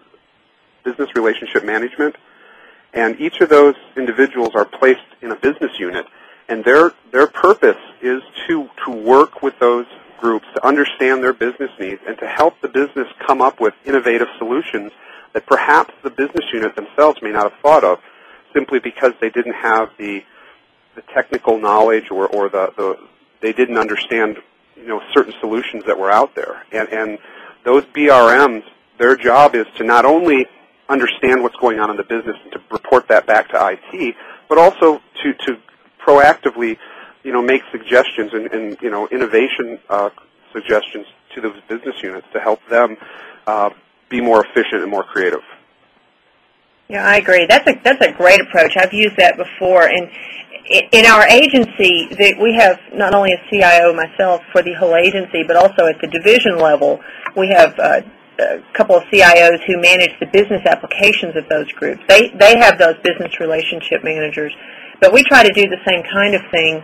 business relationship management, and each of those individuals are placed in a business unit. And their their purpose is to, to work with those groups to understand their business needs and to help the business come up with innovative solutions that perhaps the business unit themselves may not have thought of simply because they didn't have the the technical knowledge or, or the, the they didn't understand you know certain solutions that were out there. And, and those B R Ms, their job is to not only understand what's going on in the business and to report that back to I T, but also to, to proactively, you know, make suggestions and, and you know, innovation uh, suggestions to those business units to help them uh, be more efficient and more creative. Yeah, I agree. That's a that's a great approach. I've used that before, and in our agency, we have not only a C I O myself for the whole agency, but also at the division level, we have uh, a couple of C I Os who manage the business applications of those groups. They they have those business relationship managers. But we try to do the same kind of thing,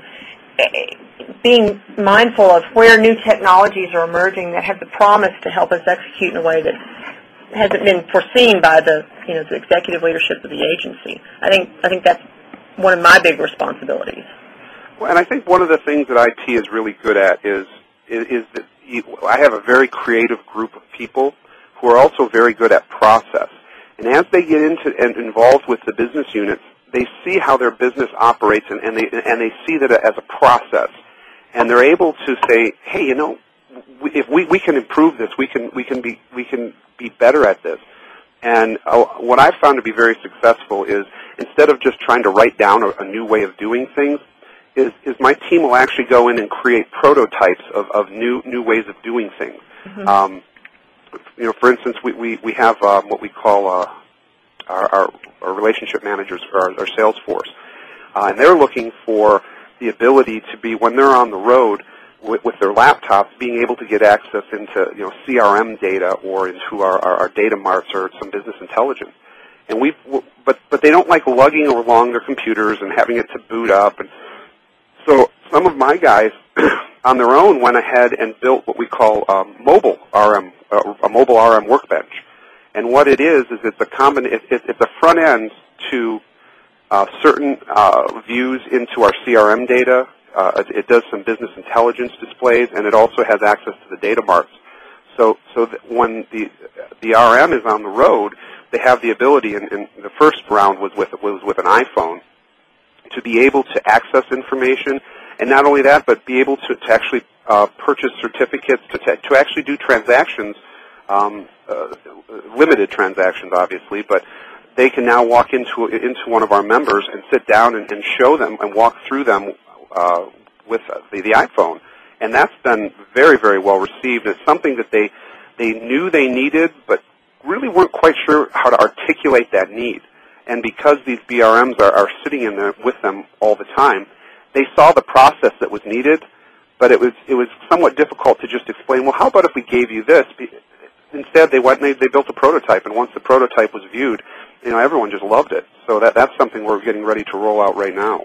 being mindful of where new technologies are emerging that have the promise to help us execute in a way that hasn't been foreseen by the you know the executive leadership of the agency. I think I think that's one of my big responsibilities. Well, and I think one of the things that I T is really good at is is, is that you, I have a very creative group of people who are also very good at process. And as they get into and involved with the business units, they see how their business operates, and, and they and they see that as a process, and they're able to say, "Hey, you know, if we, we can improve this, we can we can be we can be better at this." And uh, what I've found to be very successful is instead of just trying to write down a, a new way of doing things, is is my team will actually go in and create prototypes of, of new new ways of doing things. Mm-hmm. Um, you know, for instance, we we we have um, what we call uh, Our, our, our relationship managers, our, our sales force, uh, and they're looking for the ability to be, when they're on the road with, with their laptops, being able to get access into you know C R M data or into our, our, our data marts or some business intelligence. And we, but but they don't like lugging along their computers and having it to boot up. And so some of my guys on their own went ahead and built what we call um, mobile R M, uh, a mobile R M workbench. And what it is is it's a common it, it, it's a front end to uh, certain uh, views into our C R M data. Uh, it, it does some business intelligence displays, and it also has access to the data marts. So, so that when the the R M is on the road, they have the ability. And, and the first round was with was with an iPhone to be able to access information, and not only that, but be able to, to actually uh, purchase certificates to to, to actually do transactions. Um, uh, limited transactions, obviously, but they can now walk into into one of our members and sit down and, and show them and walk through them uh, with the, the iPhone. And that's been very, very well received. It's something that they they knew they needed, but really weren't quite sure how to articulate that need. And because these B R Ms are, are sitting in there with them all the time, they saw the process that was needed, but it was it was somewhat difficult to just explain, well, how about if we gave you this? Instead, they went and they, they built a prototype, and once the prototype was viewed, you know, everyone just loved it. So that that's something we're getting ready to roll out right now.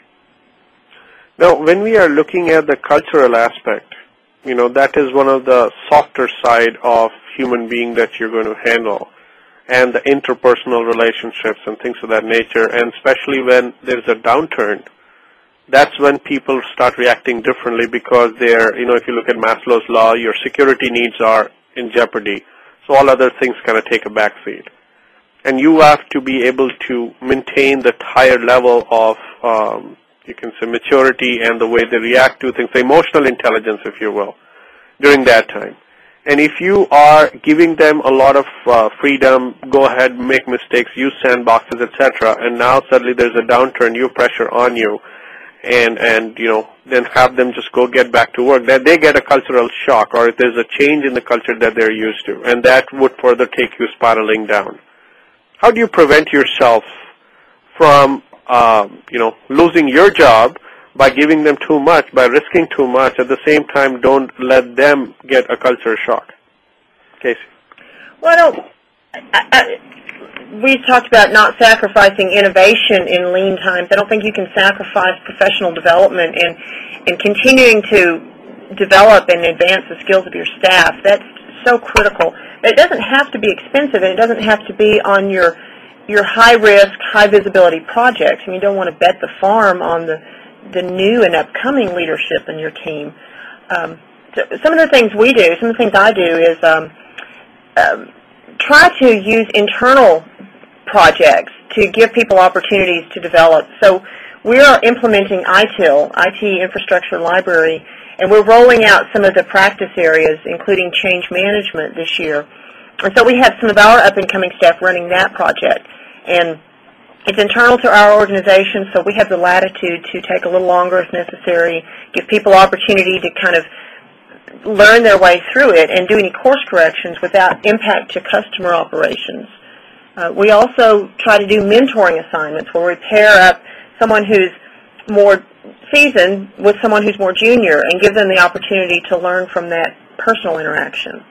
Now, when we are looking at the cultural aspect, you know, that is one of the softer side of human being that you're going to handle, and the interpersonal relationships and things of that nature, and especially when there's a downturn, that's when people start reacting differently because they're, you know, if you look at Maslow's law, your security needs are in jeopardy, so all other things kind of take a backseat. And you have to be able to maintain that higher level of, um, you can say, maturity and the way they react to things, emotional intelligence, if you will, during that time. And if you are giving them a lot of uh, freedom, go ahead, make mistakes, use sandboxes, et cetera, and now suddenly there's a downturn, new pressure on you, and, and you know, then have them just go get back to work, then they get a cultural shock, or if there's a change in the culture that they're used to, and that would further take you spiraling down. How do you prevent yourself from, uh, you know, losing your job by giving them too much, by risking too much, at the same time don't let them get a culture shock? Casey? Well, I don't, I, I, we talked about not sacrificing innovation in lean times. I don't think you can sacrifice professional development and, and continuing to develop and advance the skills of your staff. That's so critical. It doesn't have to be expensive, and it doesn't have to be on your your high-risk, high-visibility projects. I mean, you don't want to bet the farm on the the new and upcoming leadership in your team. Um, so some of the things we do, some of the things I do is um, um, try to use internal projects to give people opportunities to develop. So we are implementing I T I L, I T Infrastructure Library, and we're rolling out some of the practice areas, including change management this year. And so we have some of our up-and-coming staff running that project. And it's internal to our organization, so we have the latitude to take a little longer if necessary, give people opportunity to kind of learn their way through it and do any course corrections without impact to customer operations. Uh, we also try to do mentoring assignments where we pair up someone who's more seasoned with someone who's more junior and give them the opportunity to learn from that personal interaction.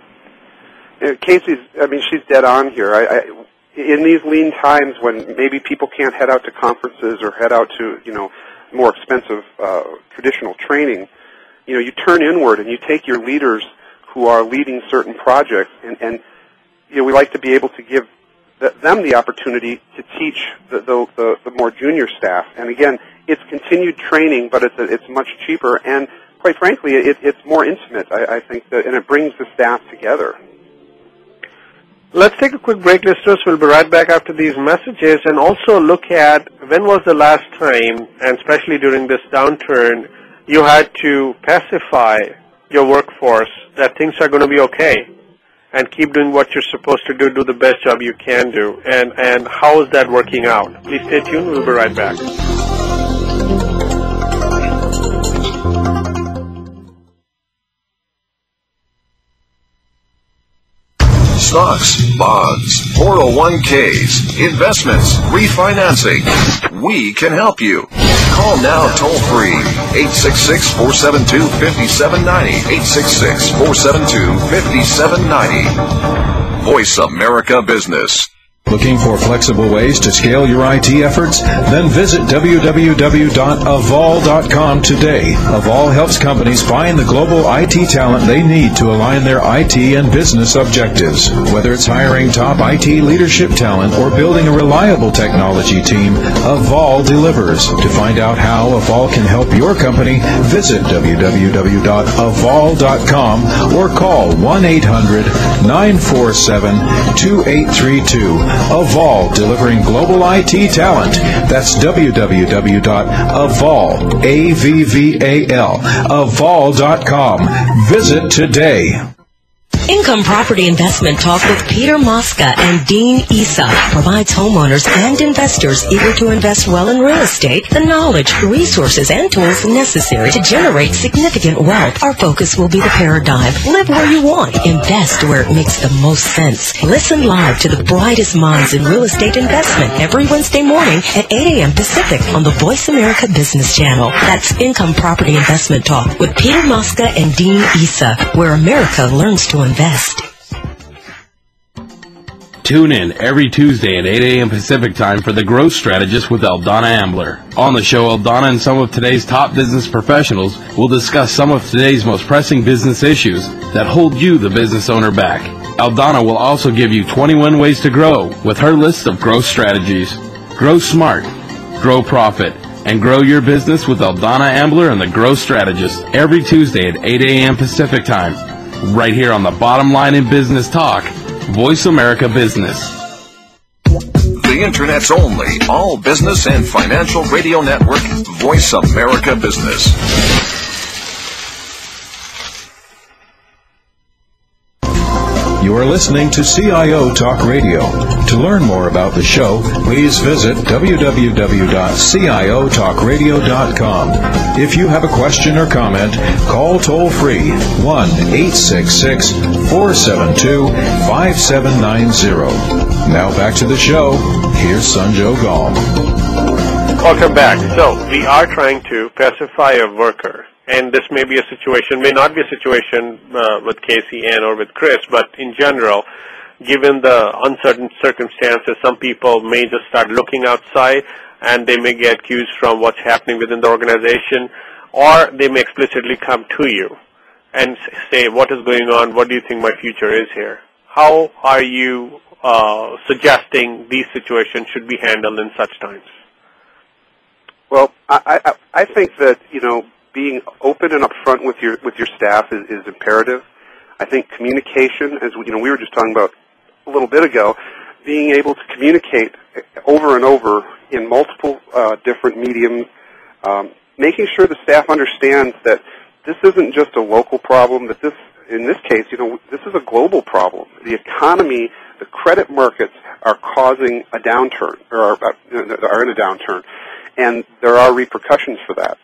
Uh, Casey's, I mean, she's dead on here. I, I, in these lean times when maybe people can't head out to conferences or head out to, you know, more expensive uh, traditional training, you know, you turn inward and you take your leaders who are leading certain projects, and, and you know, we like to be able to give the, them the opportunity to teach the, the, the, the more junior staff. And again, it's continued training, but it's a, it's much cheaper, and quite frankly, it, it's more intimate. I, I think that, and it brings the staff together. Let's take a quick break, listeners. We'll be right back after these messages, and also look at when was the last time, and especially during this downturn, you had to pacify your workforce that things are going to be okay and keep doing what you're supposed to do, do the best job you can do, and, and how is that working out? Please stay tuned. We'll be right back. Stocks, bonds, four oh one k's, investments, refinancing. We can help you. Call now toll free, eight six six, four seven two, five seven nine zero, eight six six, four seven two, five seven nine zero. Voice America Business. Looking for flexible ways to scale your I T efforts? Then visit w w w dot avol dot com today. Avol helps companies find the global I T talent they need to align their I T and business objectives. Whether it's hiring top I T leadership talent or building a reliable technology team, Avol delivers. To find out how Avol can help your company, visit w w w dot avol dot com or call one eight hundred, nine four seven, two eight three two. Avol, delivering global I T talent. That's w w w dot avol, A V V A L, avol dot com. Visit today. Income Property Investment Talk with Peter Mosca and Dean Issa provides homeowners and investors eager to invest well in real estate the knowledge, resources, and tools necessary to generate significant wealth. Our focus will be the paradigm. Live where you want. Invest where it makes the most sense. Listen live to the brightest minds in real estate investment every Wednesday morning at eight a.m. Pacific on the Voice America Business Channel. That's Income Property Investment Talk with Peter Mosca and Dean Issa, where America learns to invest. Tune in every Tuesday at eight a.m. Pacific Time for The Growth Strategist with Eldonna Ambler. On the show, Eldonna and some of today's top business professionals will discuss some of today's most pressing business issues that hold you, the business owner, back. Eldonna will also give you twenty-one ways to grow with her list of growth strategies. Grow smart, grow profit, and grow your business with Eldonna Ambler and The Growth Strategist every Tuesday at eight a.m. Pacific Time, right here on the Bottom Line in Business Talk, Voice America Business. The Internet's only all business and financial radio network, Voice America Business. You are listening to C I O Talk Radio. To learn more about the show, please visit w w w dot c i o talk radio dot com. If you have a question or comment, call toll-free one eight six six, four seven two, five seven nine zero. Now back to the show. Here's Sanjog Gal. Welcome back. So we are trying to pacify a worker. And this may be a situation, may not be a situation uh, with Casey Ann or with Chris, but in general, given the uncertain circumstances, some people may just start looking outside and they may get cues from what's happening within the organization, or they may explicitly come to you and say, what is going on, what do you think my future is here? How are you uh, suggesting these situations should be handled in such times? Well, I, I, I think that, you know, being open and upfront with your with your staff is, is imperative. I think communication, as we, you know, we were just talking about a little bit ago, being able to communicate over and over in multiple uh, different mediums, um, making sure the staff understands that this isn't just a local problem. That this, in this case, you know, this is a global problem. The economy, the credit markets are causing a downturn, or are, are in a downturn, and there are repercussions for that.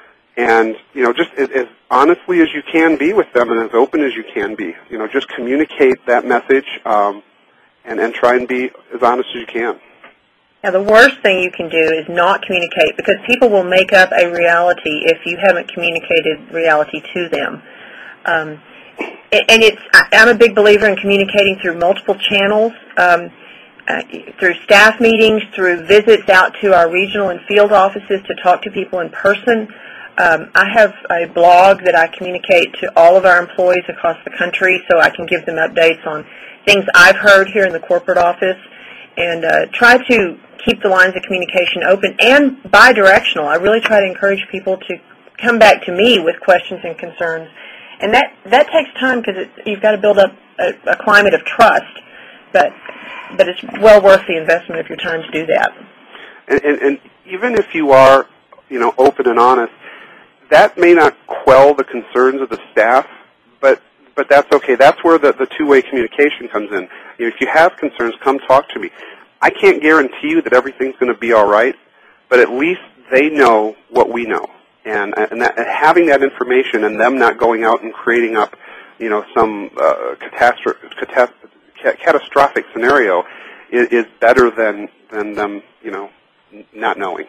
And, you know, just as, as honestly as you can be with them and as open as you can be, you know, just communicate that message um, and, and try and be as honest as you can. Now, the worst thing you can do is not communicate, because people will make up a reality if you haven't communicated reality to them. Um, and it's, I'm a big believer in communicating through multiple channels, um, uh, through staff meetings, through visits out to our regional and field offices to talk to people in person. Um, I have a blog that I communicate to all of our employees across the country, so I can give them updates on things I've heard here in the corporate office, and uh, try to keep the lines of communication open and bi-directional. I really try to encourage people to come back to me with questions and concerns, and that, that takes time, because you've got to build up a, a climate of trust, but but it's well worth the investment of your time to do that. And, and, and even if you are, you know, open and honest, that may not quell the concerns of the staff, but but that's okay. That's where the, the two-way communication comes in. You know, if you have concerns, come talk to me. I can't guarantee you that everything's going to be all right, but at least they know what we know. And and, that, and having that information and them not going out and creating up, you know, some uh, catastrophe, catast- catastrophic scenario is, is better than, than them, you know, not knowing.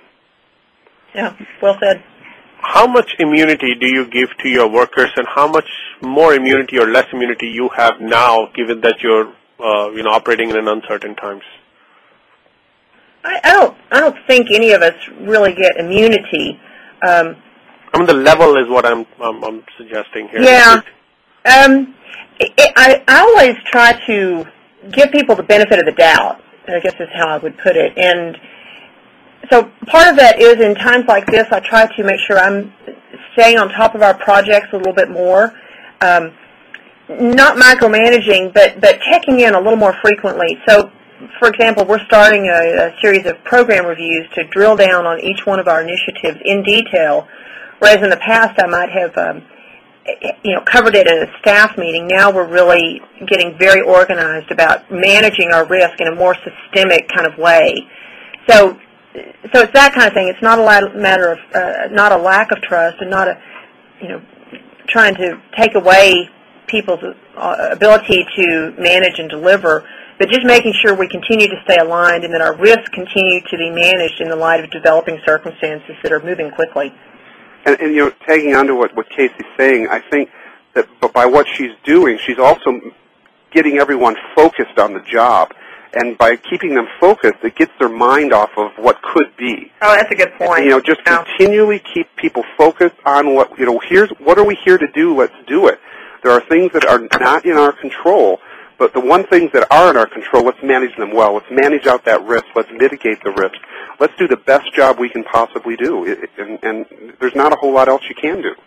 Yeah, well said. How much immunity do you give to your workers, and how much more immunity or less immunity you have now, given that you're, uh, you know, operating in uncertain times? I, I don't. I don't think any of us really get immunity. Um, I mean, the level is what I'm. I'm, I'm suggesting here. Yeah. Um, it, it, I, I always try to give people the benefit of the doubt, I guess is how I would put it, and so part of that is in times like this, I try to make sure I'm staying on top of our projects a little bit more, um, not micromanaging, but, but checking in a little more frequently. So, for example, we're starting a, a series of program reviews to drill down on each one of our initiatives in detail, whereas in the past I might have um, you know, covered it in a staff meeting. Now we're really getting very organized about managing our risk in a more systemic kind of way. So, so it's that kind of thing. It's not a matter of uh, not a lack of trust, and not a, you know, trying to take away people's uh, ability to manage and deliver, but just making sure we continue to stay aligned and that our risks continue to be managed in the light of developing circumstances that are moving quickly. And, and you know, tagging on to what, what Casey's saying, I think that by what she's doing, she's also getting everyone focused on the job. And by keeping them focused, it gets their mind off of what could be. Oh, that's a good point. And, you know, just yeah. continually keep people focused on what, you know, here's, what are we here to do? Let's do it. There are things that are not in our control, but the one things that are in our control, let's manage them well. Let's manage out that risk. Let's mitigate the risk. Let's do the best job we can possibly do. It, and, and there's not a whole lot else you can do.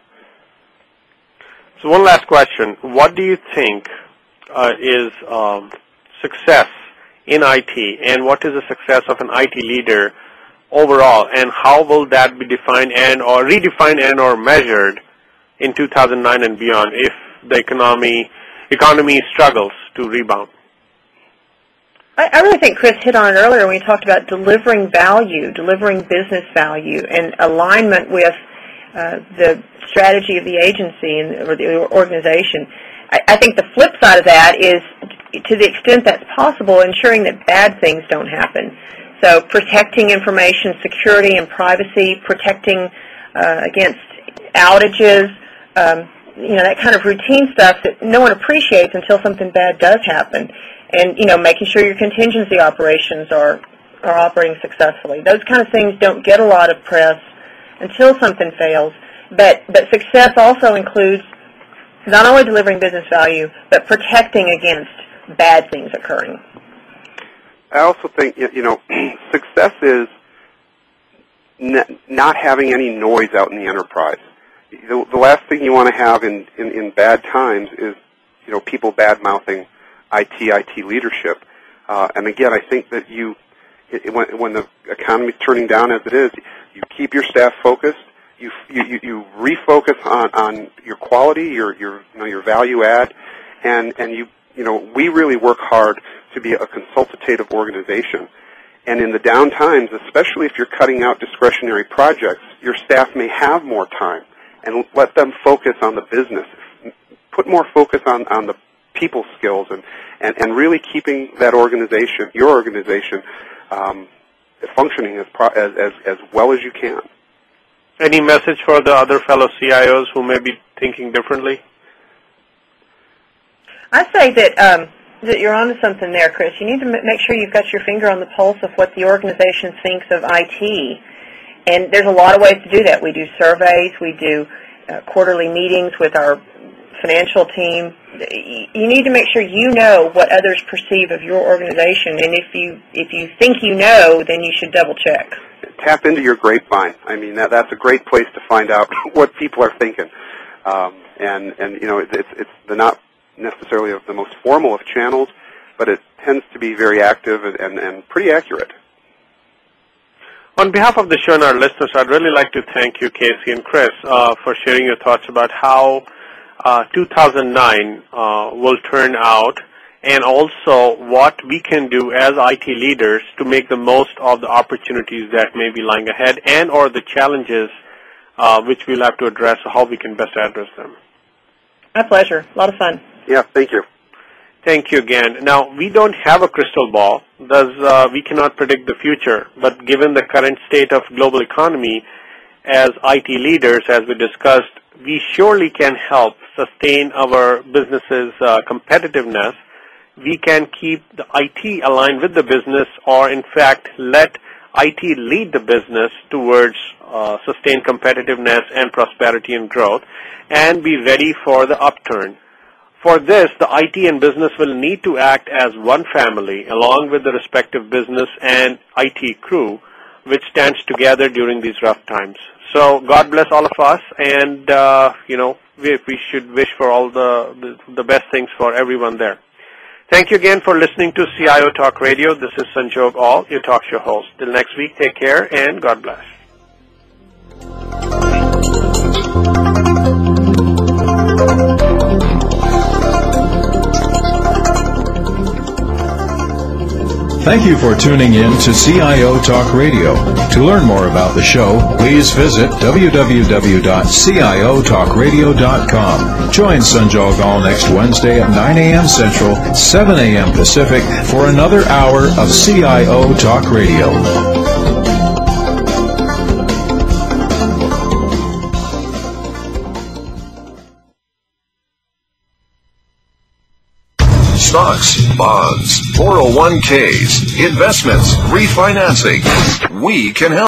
So one last question. What do you think uh, is um, success in I T, and what is the success of an I T leader overall, and how will that be defined and or redefined and or measured in two thousand nine and beyond if the economy economy struggles to rebound? I, I really think Chris hit on it earlier when he talked about delivering value, delivering business value, and alignment with uh, the strategy of the agency and or the organization. I, I think the flip side of that is, to the extent that's possible, ensuring that bad things don't happen. So protecting information security and privacy, protecting uh, against outages, um, you know, that kind of routine stuff that no one appreciates until something bad does happen. And, you know, making sure your contingency operations are, are operating successfully. Those kind of things don't get a lot of press until something fails. But, but success also includes not only delivering business value, but protecting against bad things occurring. I also think, you know, success is n- not having any noise out in the enterprise. The, the last thing you want to have in, in, in bad times is, you know, people bad-mouthing I T, I T leadership. Uh, and again, I think that you, it, when, when the economy is turning down as it is, you keep your staff focused. You you, you refocus on, on your quality, your your you know your value add, and and you you know we really work hard to be a consultative organization. And in the down times, especially if you're cutting out discretionary projects, your staff may have more time, and let them focus on the business. Put more focus on, on the people skills and, and, and really keeping that organization, your organization, um, functioning as, pro- as as as well as you can. Any message for the other fellow C I Os who may be thinking differently? I say that um, that you're onto something there, Chris. You need to m- make sure you've got your finger on the pulse of what the organization thinks of I T. And there's a lot of ways to do that. We do surveys. We do uh, quarterly meetings with our financial team. You need to make sure you know what others perceive of your organization. And if you if you think you know, then you should double check. Tap into your grapevine. I mean, that that's a great place to find out what people are thinking. Um, and, and, you know, it's, it's the not necessarily of the most formal of channels, but it tends to be very active and, and, and pretty accurate. On behalf of the show and our listeners, I'd really like to thank you, Casey and Chris, uh, for sharing your thoughts about how uh, two thousand nine uh, will turn out, and also what we can do as I T leaders to make the most of the opportunities that may be lying ahead and or the challenges uh, which we'll have to address, how we can best address them. My pleasure. A lot of fun. Yeah, thank you. Thank you again. Now, we don't have a crystal ball, thus uh, we cannot predict the future, but given the current state of global economy, as I T leaders, as we discussed, we surely can help sustain our business's uh, competitiveness. We can keep the I T aligned with the business, or in fact let I T lead the business towards uh, sustained competitiveness and prosperity and growth, and be ready for the upturn. For this, the I T and business will need to act as one family along with the respective business and I T crew, which stands together during these rough times. So God bless all of us, and uh, you know we, we should wish for all the, the the best things for everyone there. Thank you again for listening to C I O Talk Radio. This is Sanjog Aul, your talk show host. Till next week, take care and God bless. Thank you for tuning in to C I O Talk Radio. To learn more about the show, please visit w w w dot c i o talk radio dot com. Join Sanjay Gal next Wednesday at nine a.m. Central, seven a.m. Pacific for another hour of C I O Talk Radio. Stocks, bonds, four oh one k's, investments, refinancing. We can help.